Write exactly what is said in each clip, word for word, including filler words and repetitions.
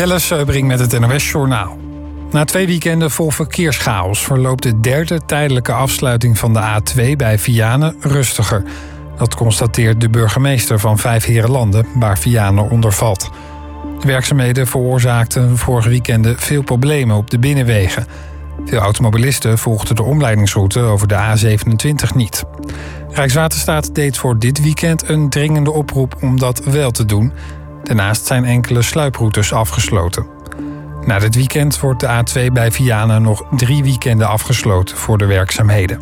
Jelle Seubring met het N O S-journaal. Na twee weekenden vol verkeerschaos verloopt de derde tijdelijke afsluiting van de A twee bij Vianen rustiger. Dat constateert de burgemeester van Vijfheerenlanden, waar Vianen onder valt. De werkzaamheden veroorzaakten vorige weekenden veel problemen op de binnenwegen. Veel automobilisten volgden de omleidingsroute over de A zevenentwintig niet. Rijkswaterstaat deed voor dit weekend een dringende oproep om dat wel te doen. Daarnaast zijn enkele sluiproutes afgesloten. Na dit weekend wordt de A twee bij Vianen nog drie weekenden afgesloten voor de werkzaamheden.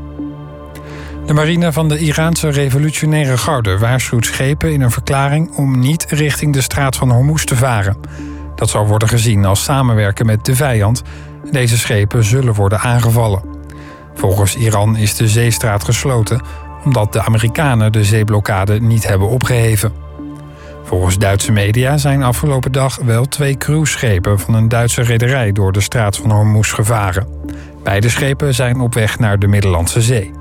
De marine van de Iraanse revolutionaire garde waarschuwt schepen in een verklaring om niet richting de straat van Hormuz te varen. Dat zal worden gezien als samenwerken met de vijand. Deze schepen zullen worden aangevallen. Volgens Iran is de zeestraat gesloten omdat de Amerikanen de zeeblokkade niet hebben opgeheven. Volgens Duitse media zijn afgelopen dag wel twee cruiseschepen van een Duitse rederij door de straat van Hormuz gevaren. Beide schepen zijn op weg naar de Middellandse Zee.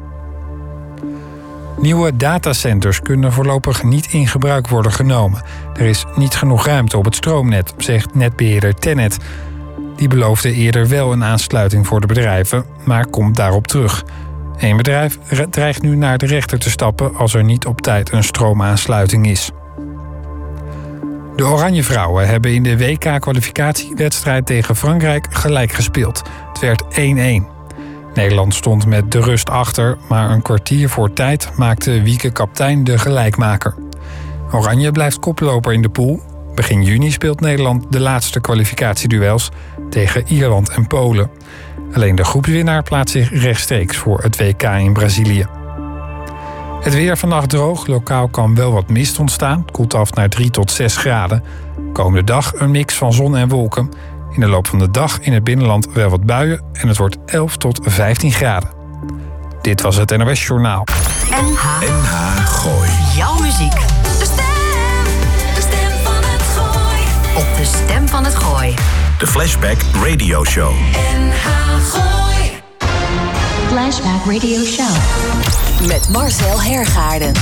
Nieuwe datacenters kunnen voorlopig niet in gebruik worden genomen. Er is niet genoeg ruimte op het stroomnet, zegt netbeheerder Tennet. Die beloofde eerder wel een aansluiting voor de bedrijven, maar komt daarop terug. Eén bedrijf dreigt nu naar de rechter te stappen als er niet op tijd een stroomaansluiting is. De Oranje Vrouwen hebben in de W K-kwalificatiewedstrijd tegen Frankrijk gelijk gespeeld. Het werd één-één. Nederland stond met de rust achter, maar een kwartier voor tijd maakte Wieke Kaptein de gelijkmaker. Oranje blijft koploper in de pool. Begin juni speelt Nederland de laatste kwalificatieduels tegen Ierland en Polen. Alleen de groepswinnaar plaatst zich rechtstreeks voor het W K in Brazilië. Het weer vannacht droog, lokaal kan wel wat mist ontstaan. Het koelt af naar drie tot zes graden. Komende dag een mix van zon en wolken. In de loop van de dag in het binnenland wel wat buien en het wordt elf tot vijftien graden. Dit was het N O S-journaal. N H. N H Gooi. Jouw muziek. De stem. De stem van het Gooi. Op de stem van het Gooi. De Flashback Radio Show. N H Gooi. Flashback Radio Show. Met Marcel Hergaarden.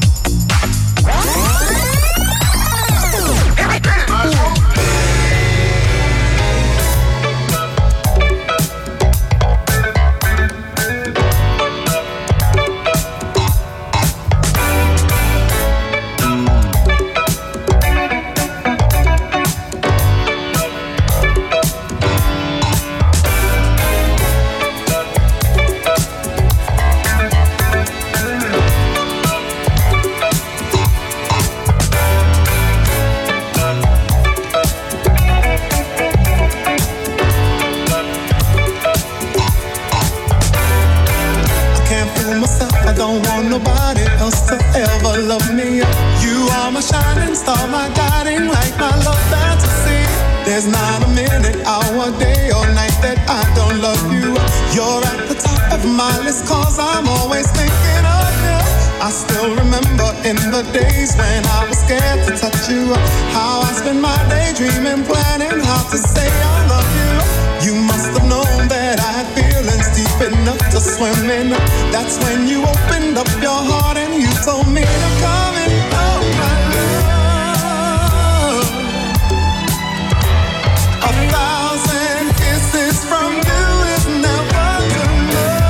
In the days when I was scared to touch you, how I spent my day dreaming, planning how to say I love you. You must have known that I had feelings deep enough to swim in. That's when you opened up your heart and you told me to come in. Oh my love, a thousand kisses from you is never too much.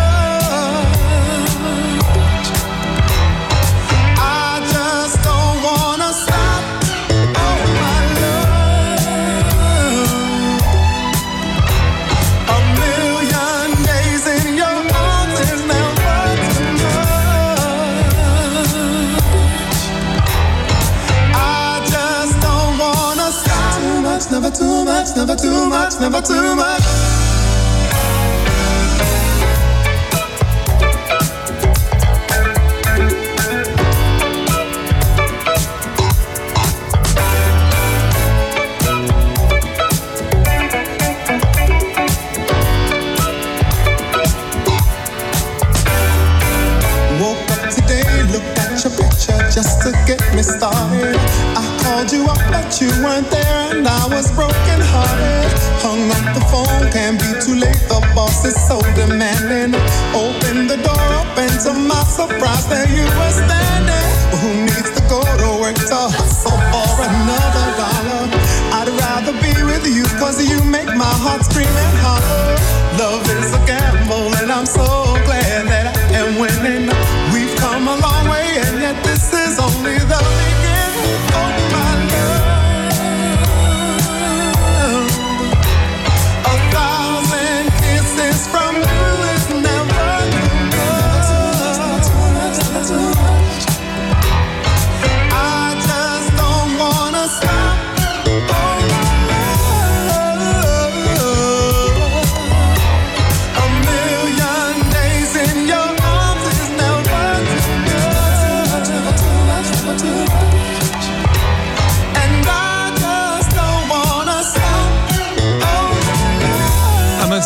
Never too much, never too much, never too much. Woke up today, looked at your picture just to get me started. I called you up, but you weren't there. And I was broken hearted. Hung up the phone, can't be too late. The boss is so demanding. Open the door up, and to my surprise, there you were standing. Well, who needs to go to work to hustle for another dollar? I'd rather be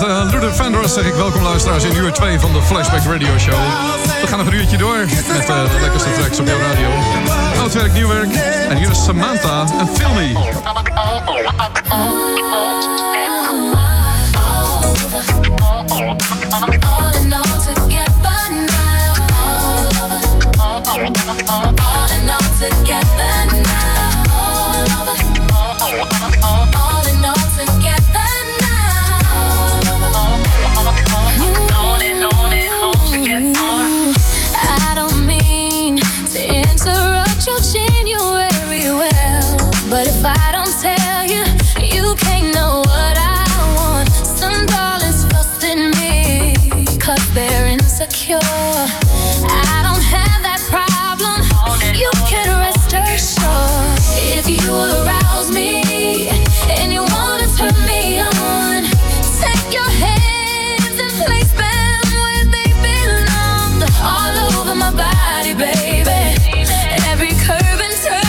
uh, Luther Vandross zeg ik welkom luisteraars in uur twee van de Flashback Radio Show. We gaan nog een uurtje door met uh, de lekkerste tracks op jouw radio. Oud werk, nieuw werk. En hier is Samantha en Feel Me. But if I don't tell you, you can't know what I want. Some darlings trust in me, cause they're insecure. I don't have that problem, you can rest assured. If you arouse me, and you wanna turn me on, take your hands and place them where they belong. All over my body, baby, every curve and turn.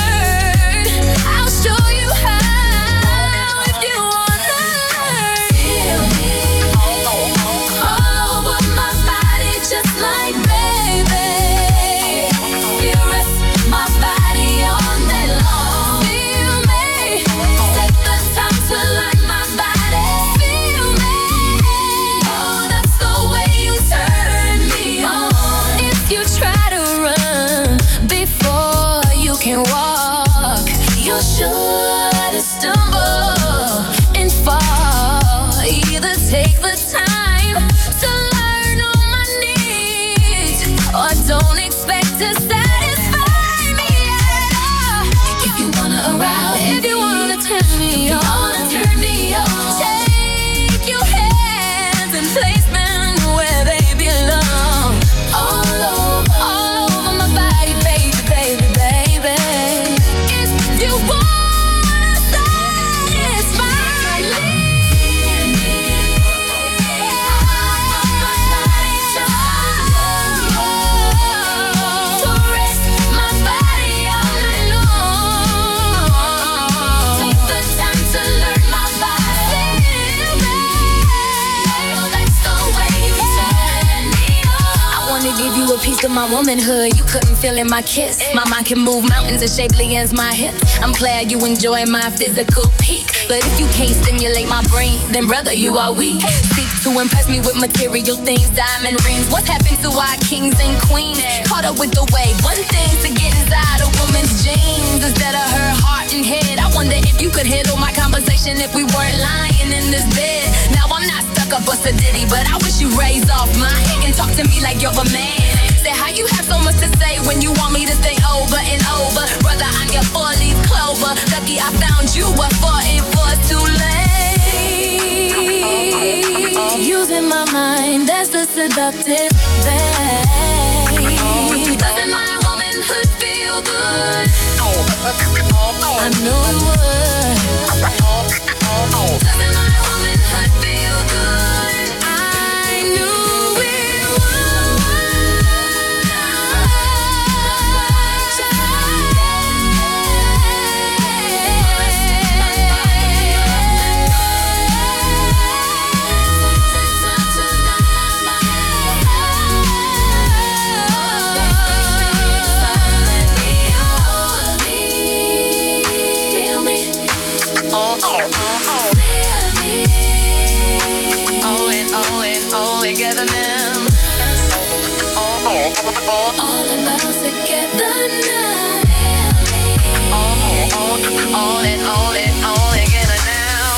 To my womanhood, you couldn't feel in my kiss. My mind can move mountains as shapely as my hip. I'm glad you enjoy my physical peak, but if you can't stimulate my brain, then brother, you are weak. Seek to impress me with material things, diamond rings. What's happened to our kings and queens? Caught up with the way. One thing to get inside a woman's jeans instead of her heart and head. I wonder if you could handle my conversation if we weren't lying in this bed. Now I'm not stuck up a ditty, but I wish you raised off my head and talk to me like you're a man. Say how you have so much to say when you want me to stay over and over. Brother, I'm your four-leaf clover. Lucky I found you before it was too late. Using my mind, that's the seductive thing. Doesn't my womanhood feel good? I knew it would. Doesn't my womanhood feel good? I knew it would. Together now. All about together now. All, all, all it, all it, all together now.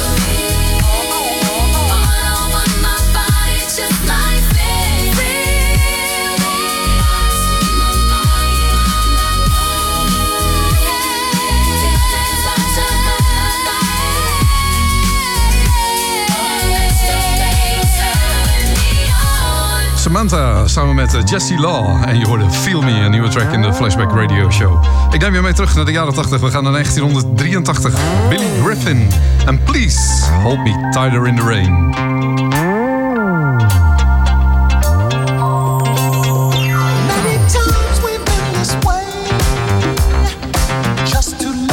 All over my body, just like this. Samantha samen met Jessie Law. En je hoorde Feel Me, een nieuwe track in de Flashback Radio Show. Ik neem je mee terug naar de jaren tachtig. We gaan naar negentien drieëntachtig. Billy Griffin. En Please Hold Me Tighter in the Rain.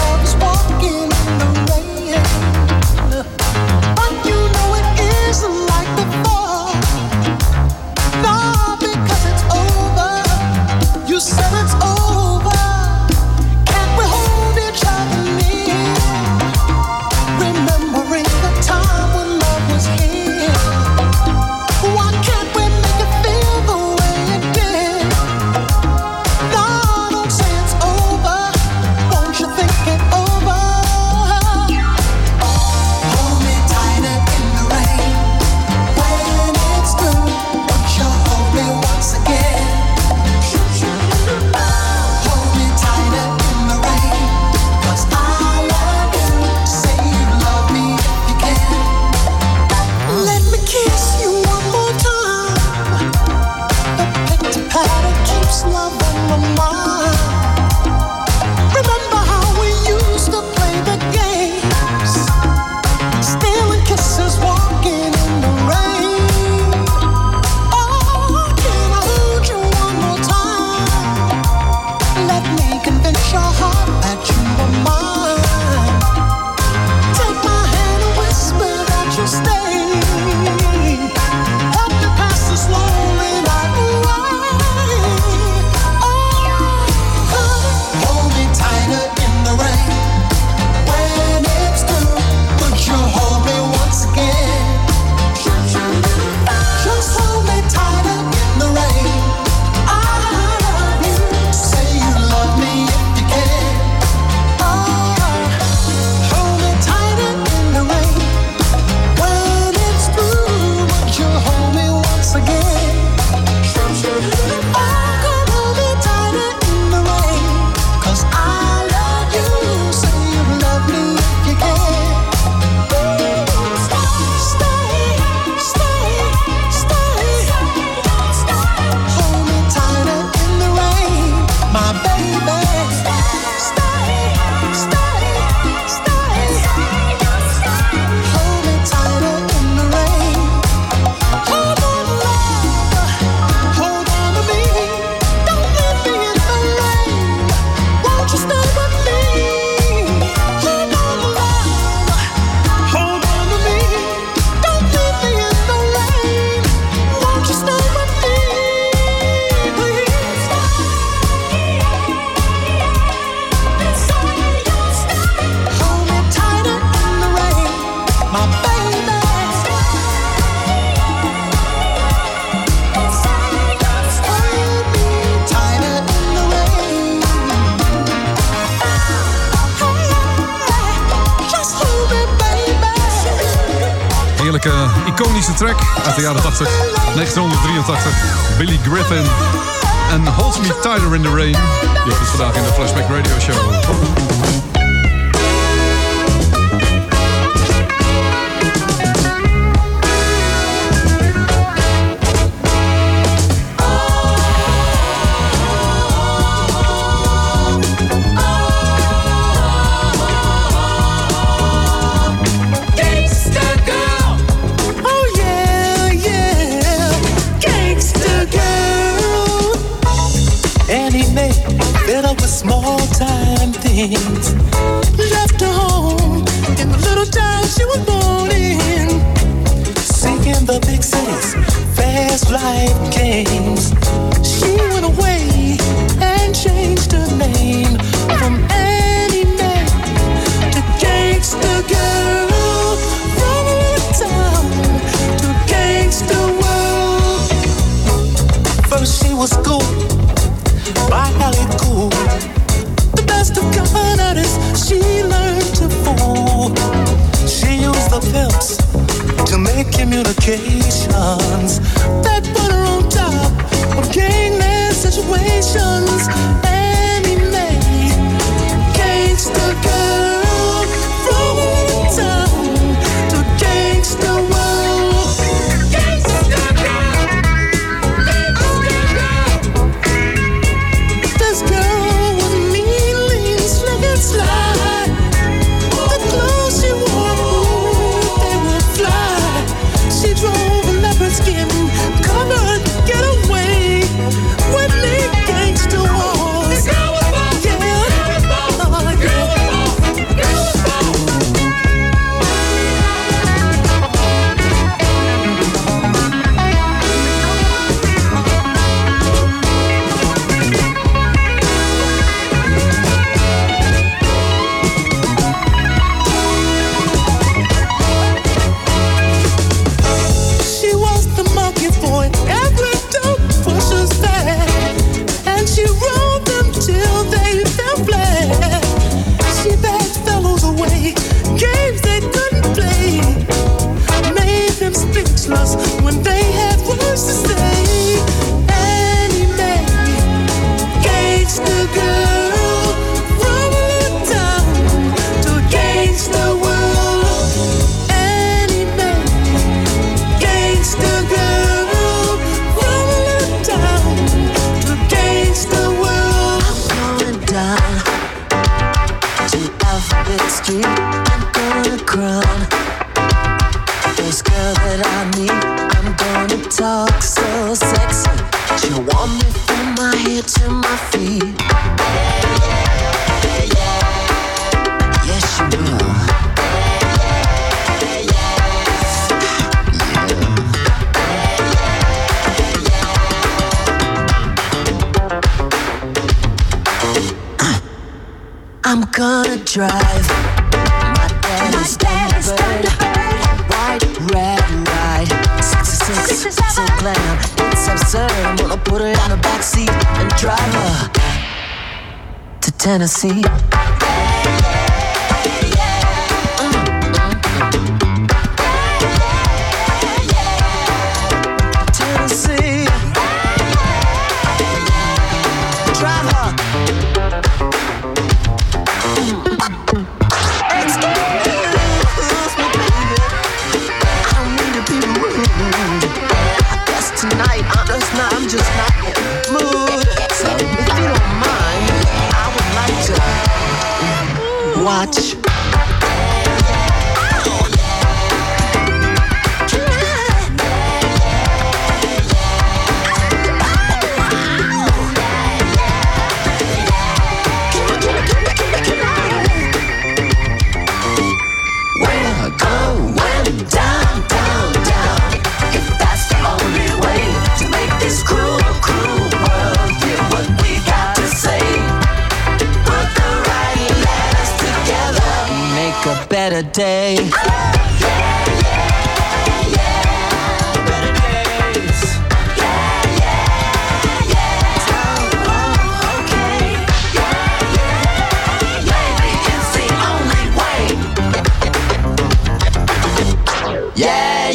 But you know it isn't like heerlijke, iconische track uit de jaren tachtig. negentien drieëntachtig. Billy Griffin. En Hold Me Tighter in the Rain. Die hoort het vandaag in de Flashback Radio Show. Small time things. Left her home in the little town she was born in. Seeking the big cities, fast life games. She went away and changed her name from Annie Mae to Gangsta Girl. From a little town to Gangsta World. First she was school by Ellie Cool. The best of con artists, she learned to fool. She used the pimps to make communications that put her on top of gangland situations. Annie Mae, Gangsta Girl, from a little town to Gangsta World. Gangsta Girl, Gangsta Girl. This girl was mean, lean, slick and sly. The clothes she wore, they would fly. She drove a leopard skin covered getaway with me gangsta walls. Yeah, uh, yeah. She was the monkey boy, every dope pusher's fat, and she rode them till they fell flat. She backed fellows away, games they couldn't play, made them speechless when they had words to say. Annie Mae, Gangsta Girl, from a little town to Gangsta World. Annie Mae, Gangsta Girl, from a little town to Gangsta World. I'm going down to Alphabet Street. I'm gonna crown this girl that I meet. I'm gonna talk so sexy. She'll want me from my head to my feet. Yes, she will. I'm gonna drive my daddy's Thunderbird. White, red, right. sixty-six, so glam. It's absurd. I'm gonna put her in the backseat and drive her to Tennessee. Tennessee. Drive her. Tonight, I'm just not, I'm just not in the mood. So if you don't mind, I would like to watch. We're going down, down, down. If that's the only way to make this cruel, cruel world hear what we got to say. Put the right letters together, make a better day. Yeah, yeah, yeah. Better days. Yeah, yeah, yeah. Oh, okay. Yeah, yeah, yeah. Maybe it's the only way. Yeah.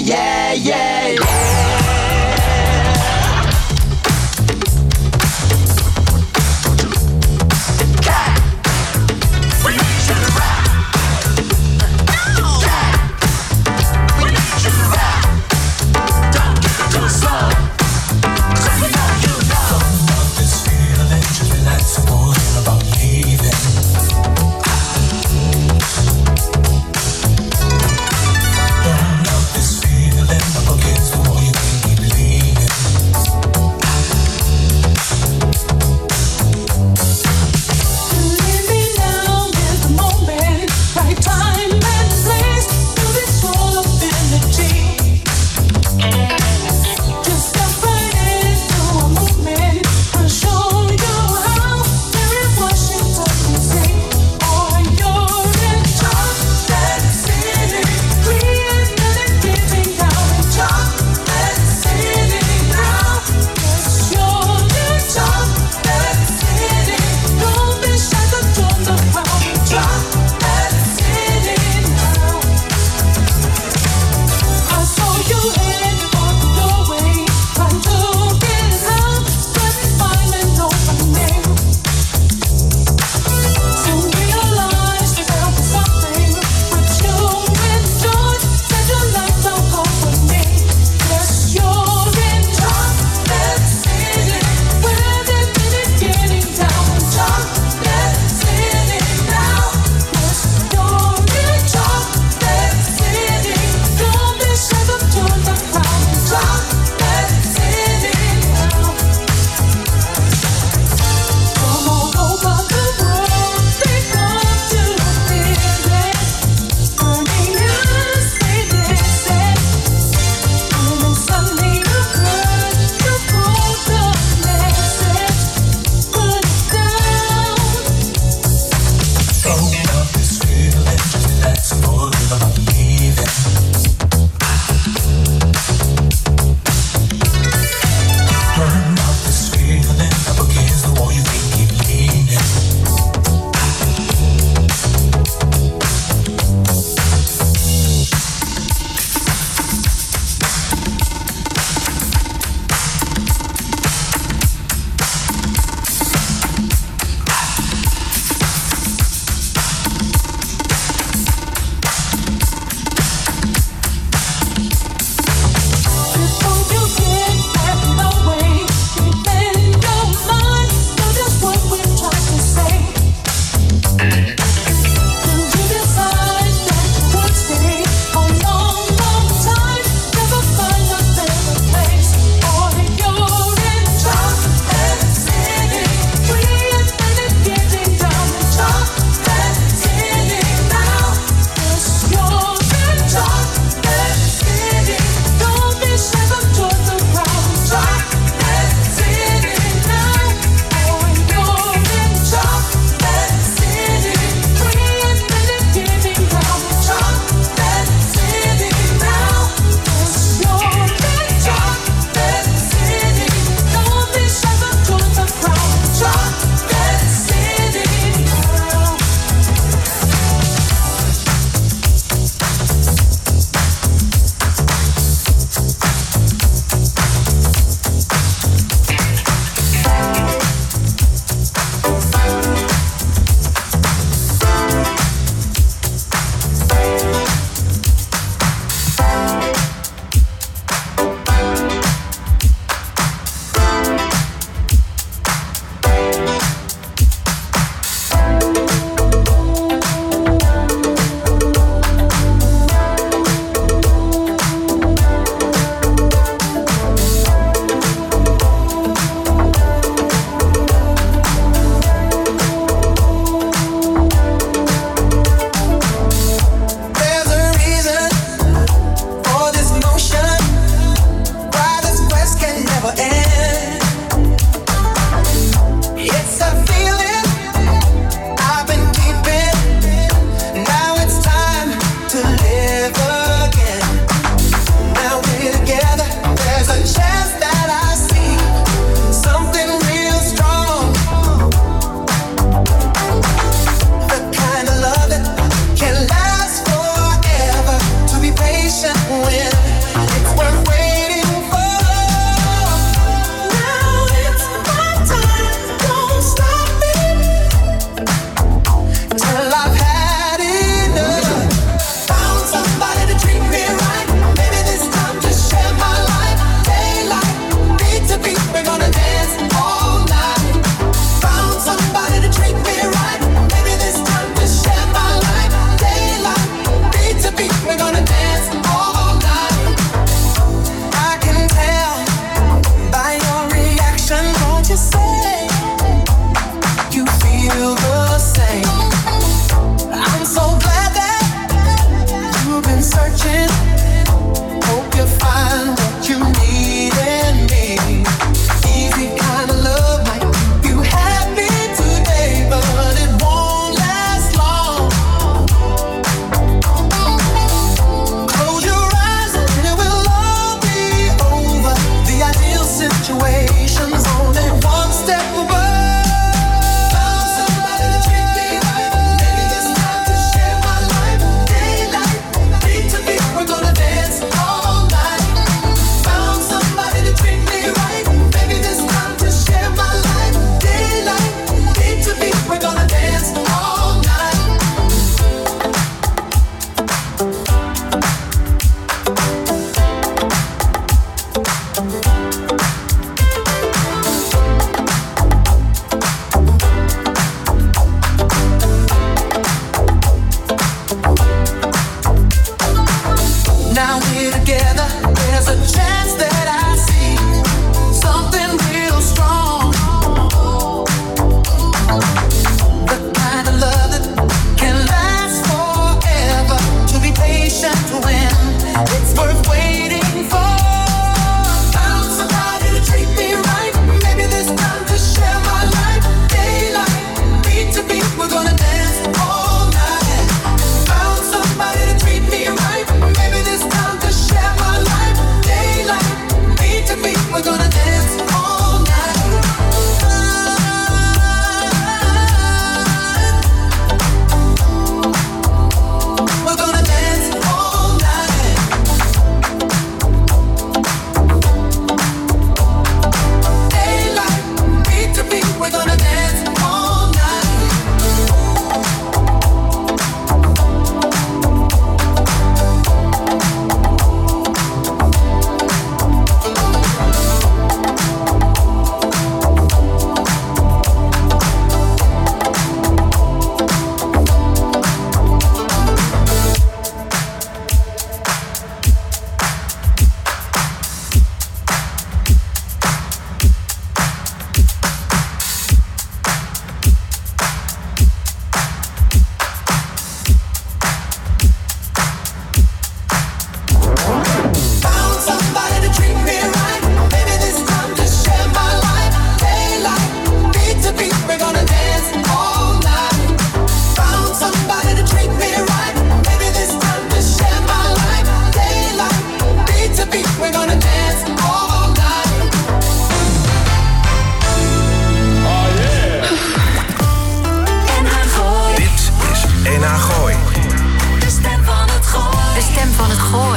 De stem van het Gooi.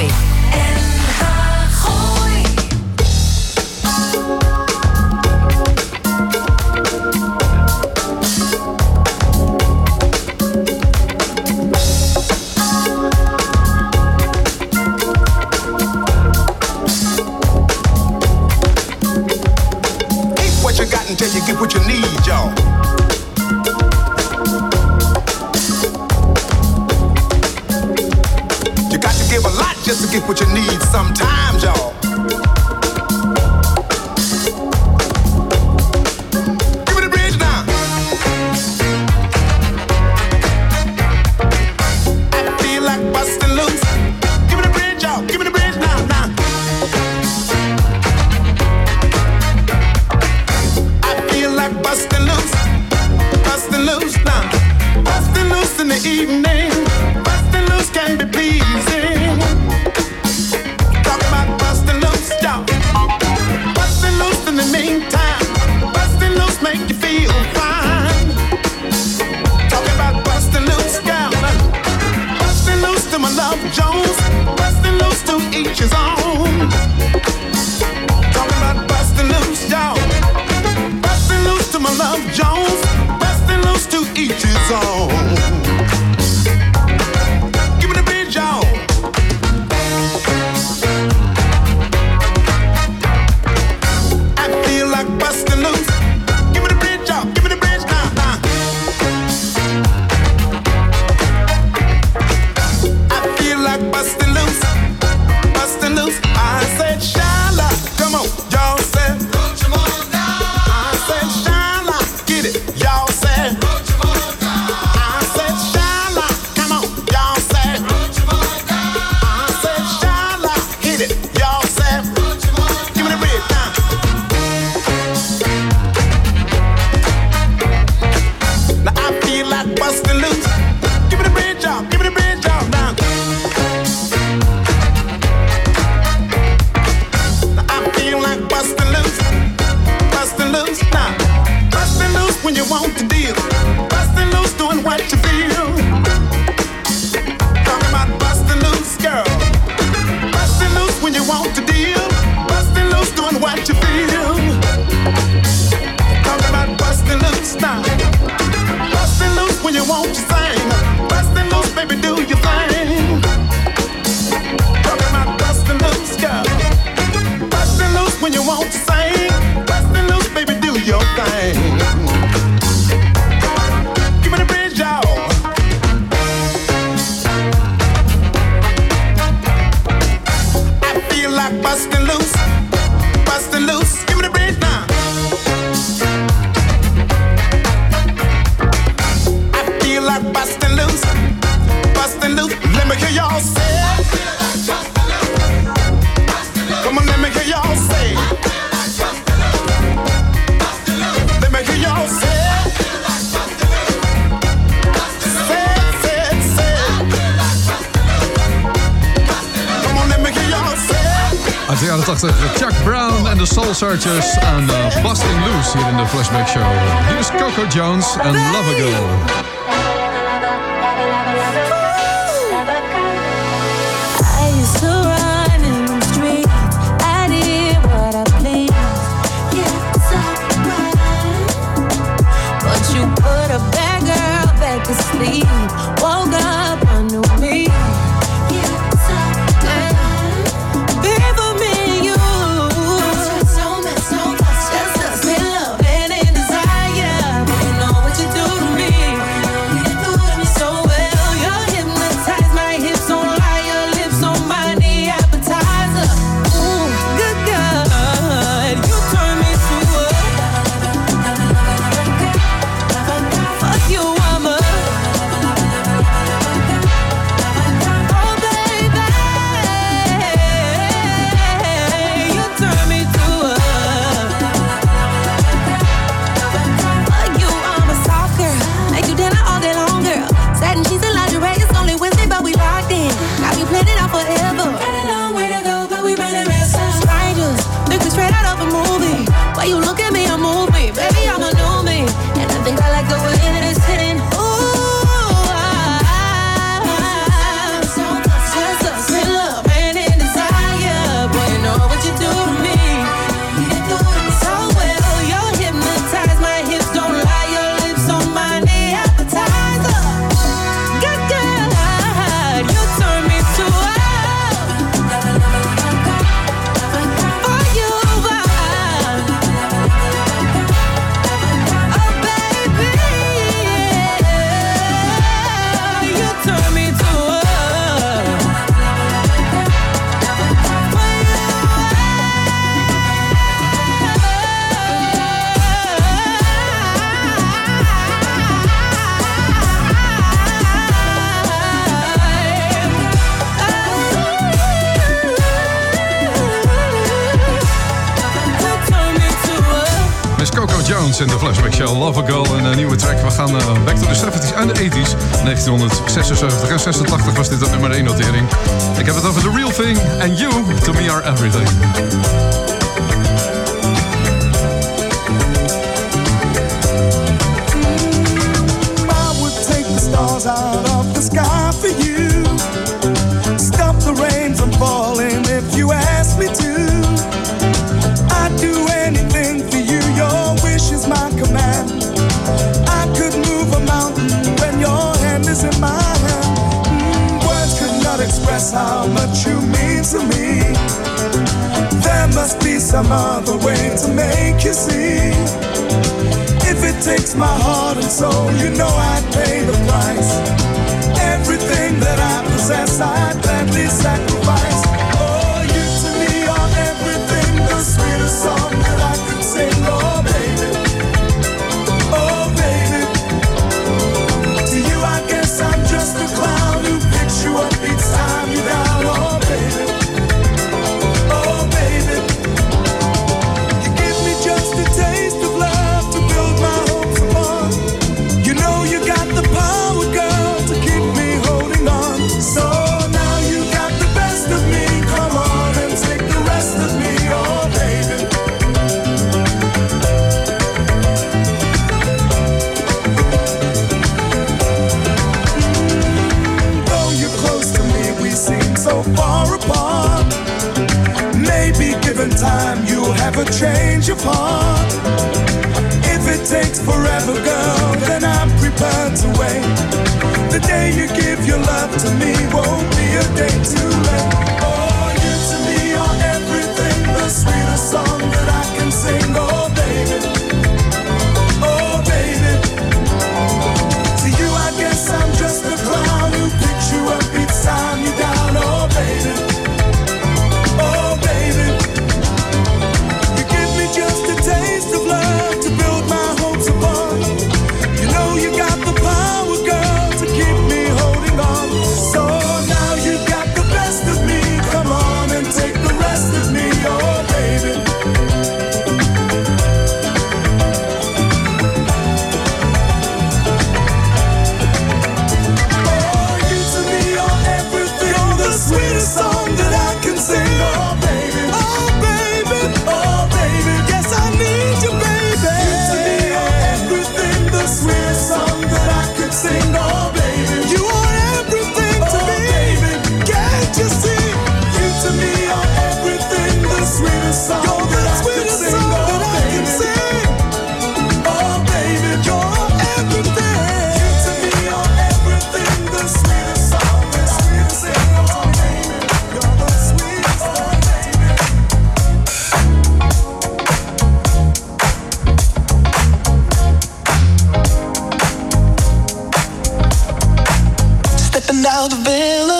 Until you get what you need, y'all. You got to give a lot just to get what you need sometimes, y'all. Give me the bridge now. I feel like busting loose. Give me the bridge, y'all. Give me the bridge now, now. Like bustin' loose, bustin' loose now. Bustin' loose in the evening, bustin' loose can be pleasing. Talk about bustin' loose, y'all. Bustin' loose in the meantime, bustin' loose make you feel fine. Talk about bustin' loose, y'all. Bustin' loose to my love Jones, bustin' loose to each his own. Talk about bustin' loose, y'all. To my love Jones, bustin' loose to each his own. Give me the bridge, y'all. I feel like bustin' loose. Give me the bridge, y'all. Give me the bridge now, now. I feel like bustin' loose, bustin' loose. I said, Shala, come on, y'all said. Y'all said, I said, Shala, come on, y'all said, I said, Shala, hit it, y'all said, give me the bridge now. Now I feel like busting loose, give me the bridge, y'all, give me the bridge, y'all now. Now I feel like busting loose, busting loose now. Bustin' loose when you want to deal. Bustin' loose doing what you feel. Talking about bustin' loose, girl. Bustin' loose when you want to deal. Bustin' loose doing what you feel. Talking about bustin' loose now. Bustin' loose when you want to sing. Bustin' loose, baby, do your thing. Talking about bustin' loose, girl. Bustin' loose when you want to sing. Bustin' loose, baby, do your thing. Give me the bridge, y'all. I feel like bustin' loose, bustin' loose. Give me the bridge now. I feel like bustin' loose, bustin' loose. Let me hear y'all say. Come on, let me hear y'all say. Let me hear y'all say. Say, say, say. Come on, let me hear y'all say. Uit de jaren tachtig, Chuck Brown en de Soul Searchers aan uh, Busting Loose hier in de Flashback Show. Hier is Coco Jones en Love a Girl. To sleep, woke up, I knew me. Yes, baby, for me and you. So much, so much, just us in love and in desire. You know what you do to me. Prince in de Flashback Show. Love a Girl, een nieuwe track. We gaan uh, back to the seventies en de eighties. negentien zesenzeventig en zesentachtig was dit de nummer één notering. Ik heb het over The Real Thing and You To Me Are Everything. I would take the stars out of the sky for you. Stop the rain from falling if you ask me to. I'd do anything for you, your wish is my command. I could move a mountain when your hand is in my hand. Mm, words could not express how much you mean to me. There must be some other way to make you see. If it takes my heart and soul, you know I'd pay the price. Everything that I possess, I'd gladly sacrifice. Oh, you to me are everything, the sweetest song that I could sing. Oh, baby, oh, baby. To you, I guess I'm just a clown who picks you up each time you're down. Oh, baby, oh, baby. You give me just a taste of love to build my hopes upon. You know you got the power, girl, to keep me holding on. So now you got the best of me. Come on and take the rest of me, oh baby. Mm, though you're close to me, we seem so far apart. Maybe given time, you'll have a change of heart. If it takes forever, girl, then I'm prepared to wait. The day you give your love to me won't be a day too late. Oh, you to me are everything, the sweetest song that I can sing. Oh, baby, oh, baby. To you, I guess I'm just a clown who picks you up each time you're down. Oh, baby, oh, baby. You give me just a taste of love to build my hopes upon. You know you got the power, girl, to keep me holding on. So now you got the best of me. Come on and take the rest of me, oh baby. Oh, you to me are everything, the sweetest song that I can sing. Oh baby, oh baby, oh baby. Yes, I need you, baby. You to me are everything, the sweetest song that I could sing. Oh baby, you are everything to me, baby. Can't you see? You to me are everything, the sweetest song. You're the sweetest song that I can sing. Oh baby, you're everything. You to me are everything, the sweetest song that I can sing. Oh baby, you're the sweetest song, baby. Stepping out the villa,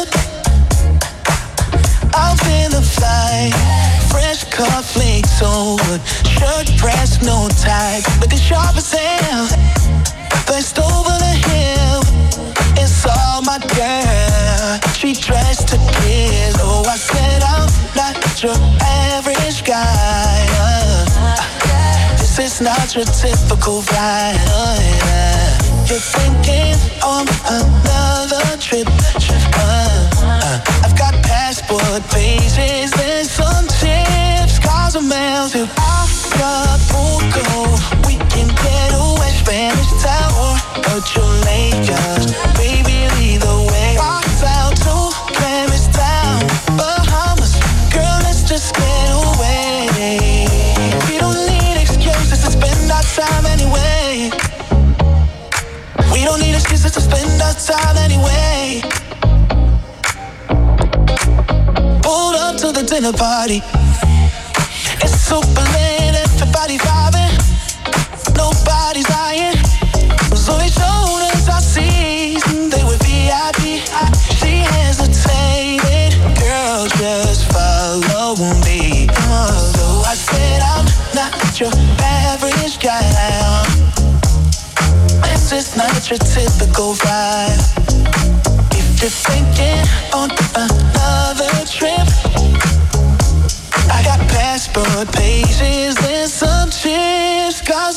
out in the fly. Fresh cut flakes so good, shirt pressed, no tie. Looking sharp as hell, placed over the hill. It's all my girl, she dressed to kiss. Oh, I said I'm not your average guy. Uh, this is not your typical ride. Uh, yeah. You're thinking on another trip. Uh, uh, I've got passport pages and some tips. Cars and mail to Acapulco. We can get away, Spanish Tower, or Jamaica. Baby, either way. Rocks out to Paris Town, Bahamas. Girl, let's just get away. We don't need excuses to spend our time anyway. We don't need excuses to spend our time anyway. Pulled up to the dinner party. It's super lit, everybody vibing. Nobody's lying. Zoe showed us our seats, they were V I P. She hesitated, girl, just follow me. Although I said I'm not your average guy, this is not your typical vibe. If you're thinking on another trip, I got passport pages and some chips. Cause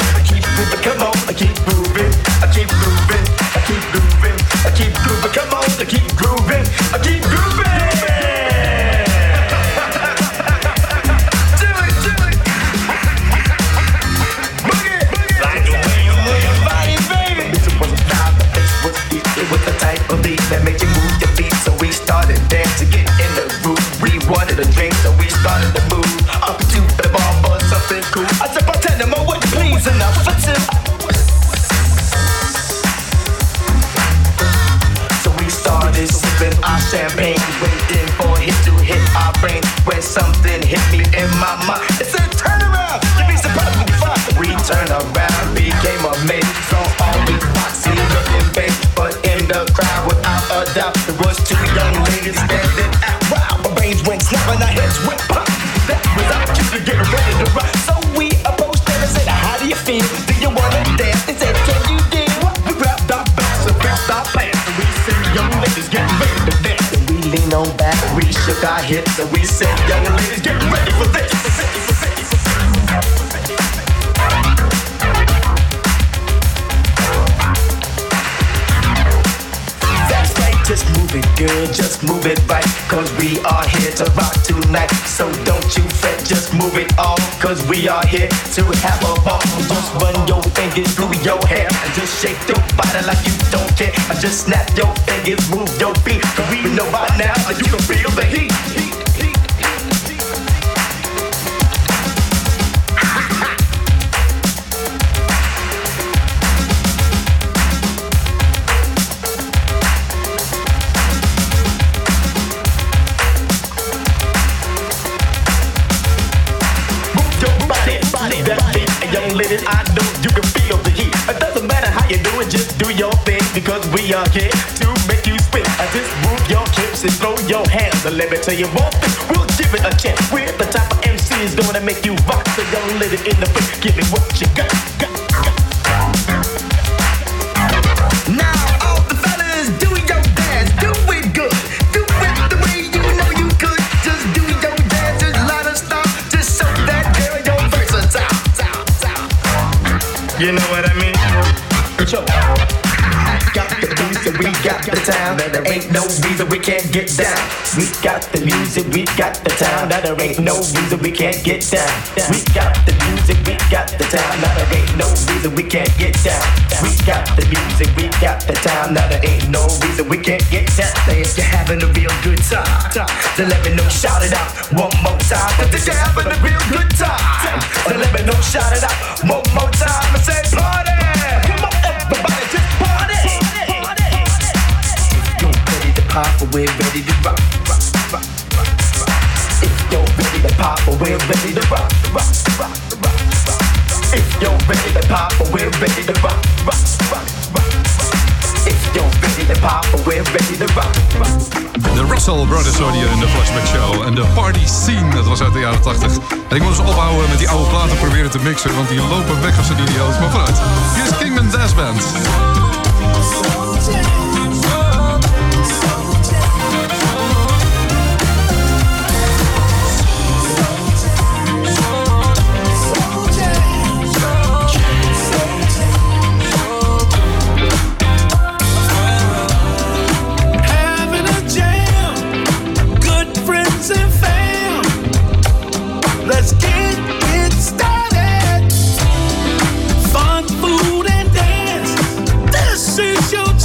I keep grooving, come on, I keep grooving, I keep grooving, I keep grooving, I keep grooving, come on, I keep grooving, I keep grooving. Do it, do it. Boogie, boogie. Like the way you move your body, baby. This was loud, this was deep. It was the type of beat that made you move your feet. So we started dancing, get in the groove. We wanted a drink, so we started to move up to the bar for something cool. I said, bartender, my would please enough for two. So we started sipping our champagne, waiting for it to hit our brain. When something hit me in my mind, it said, turn around, you'd be surprised when you find. We turned around, became amazed, saw all these foxy looking babes. But in the crowd, without a doubt, there was two young ladies standing out. Wow, our brains went snap and our heads went pop. That was our cue to get ready to rock. So we approached them and said, how do you feel? Do you wanna dance? They said, can you dance? We grabbed our backs and grabbed our pants, and we said, young ladies, get ready to dance. And we leaned on back, we shook our hips, and we said, young ladies, get ready for this. That's right, just move it good, just move it right, cause we are here to rock tonight. So don't you fret, just move it all, cause we are here to have a ball. Just run your fingers through your hair and just shake your body like you don't care. And just snap your fingers, move your feet, cause we know by now that you can feel the heat. heat, heat, heat, heat. Young ladies, I know you can feel the heat. It doesn't matter how you do it, just do your thing, because we are here to make you spin. I just move your hips and throw your hands, and let me tell you one thing, we'll give it a chance. We're the type of M Cs gonna make you rock. So young lady in the front, give me what you got, got, got. Now all the fellas, do your dance, do it good, do it the way you know you could. Just do your dance, just let us stop, just show that girl your versatile. You know what I mean? Got the beats and we got the town. There ain't no reason we can't get down. We got the music, we got the town. Now there ain't no reason we can't get down. We got the music, we got the town. Now there ain't no reason we can't get down. We got the music, we got the town. Now there ain't no reason we can't get down. Say if you're having a real good time, then let me know, shout it out one more time. But if you're having a real good time, then let me know, shout it out one more time. And say party. Come on, everybody, just party. If you're ready to pop, we're ready to rock, rock, rock, rock, rock. If you're ready to pop, we're ready to rock, rock, rock, rock, rock. If you're ready to pop, we're ready to rock, rock, rock, rock. If you're ready to pop, we're ready to rock, rock. De Russell Brothers hoorde je in de Flashback Show. En de Party Scene, dat was uit de jaren tachtig. En ik moet eens ophouden met die oude platen proberen te mixen, want die lopen weg als een idioot. Maar vooruit, hier is Kingman Dance Band. Let's get it started. Fun, food, and dance. This is your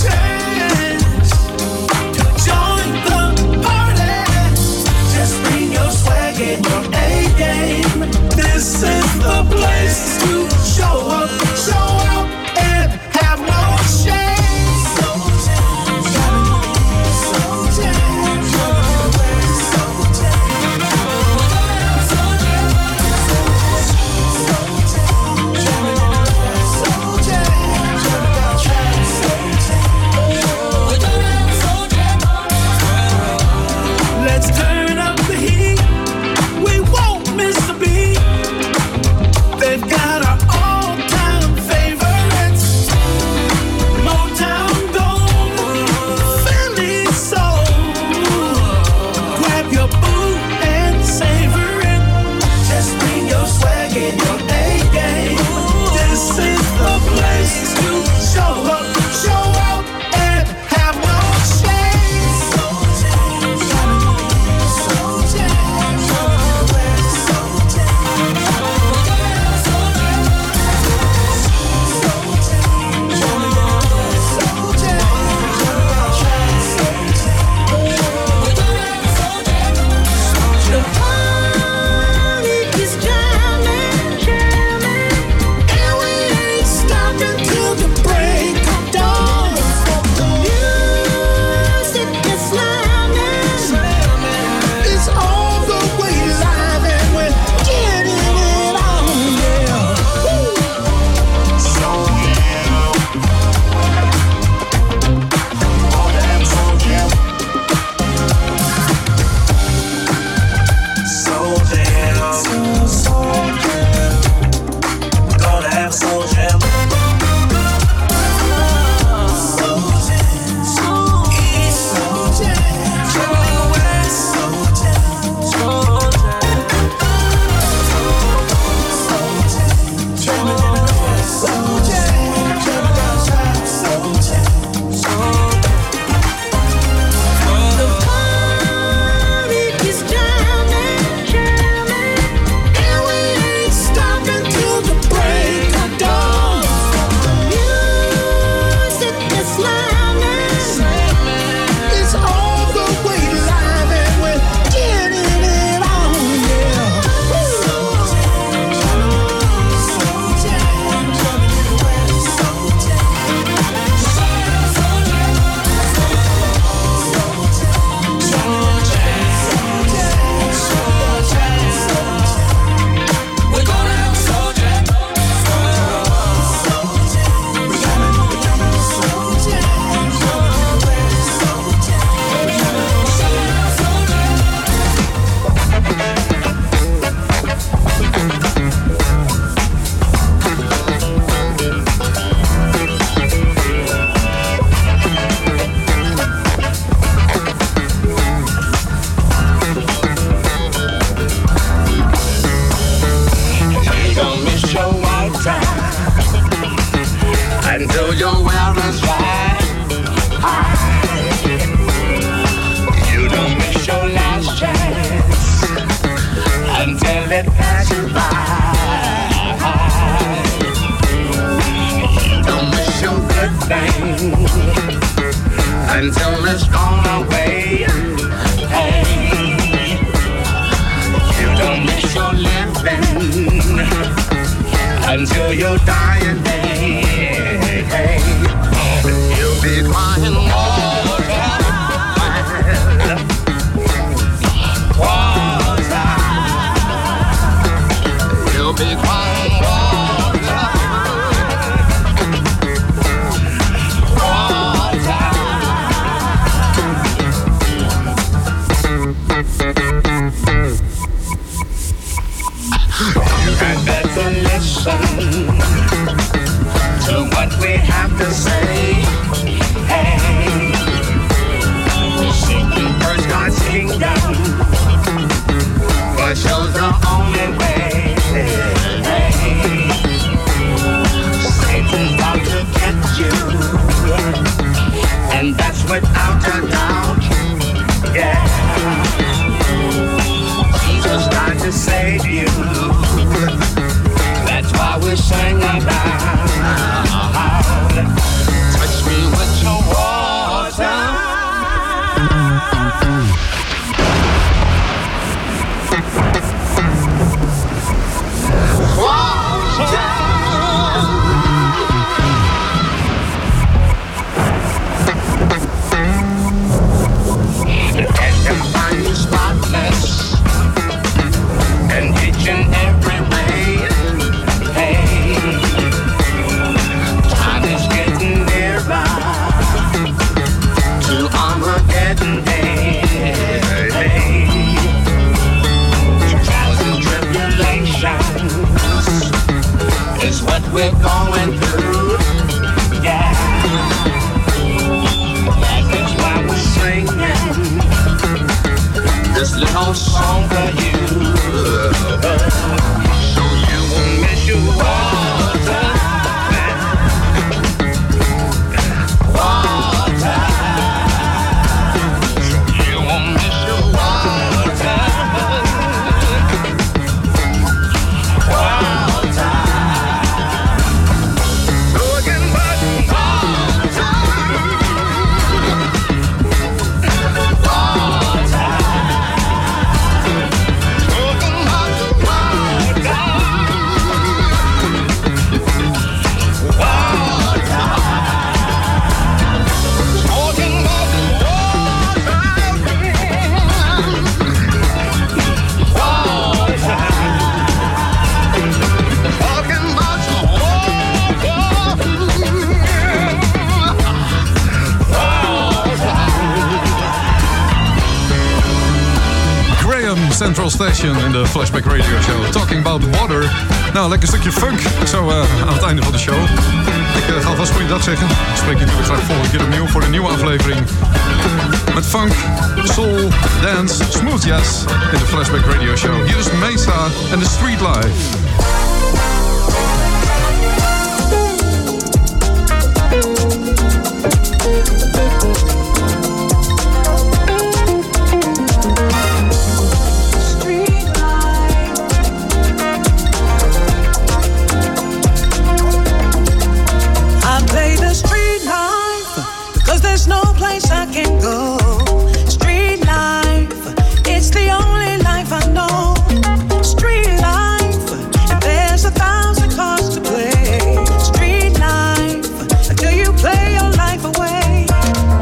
until your dying day. You'll be crying water, water. You'll be crying water, water. You had better listen to what we have to say. Hey, seeking first God's kingdom, for show's the only way. Hey, Satan's about to get you, and that's without a doubt. Yeah, Jesus died to save you. That's why we sing about. Touch me with your water. Water. And can find you spotless and each and every way. Hey, time is getting nearer to Armageddon Day. Hey, trials and tribulations is what we're going through. Yeah, that is why we're singing this little song for you. So you won't miss your water, water. So you won't miss your water, water. Talking about water, water. Central Station in de Flashback Radio Show. Talking about water. Nou, lekker stukje funk zo uh, aan het einde van de show. Ik uh, ga alvast goeiedag zeggen. Ik spreek je natuurlijk graag volgende keer opnieuw voor een nieuwe aflevering. Met funk, soul, dance, smooth jazz in de Flashback Radio Show. Hier is Mesa en The Street Life. There's no place I can go. Street life, it's the only life I know. Street life, and there's a thousand cards to play. Street life, until you play your life away.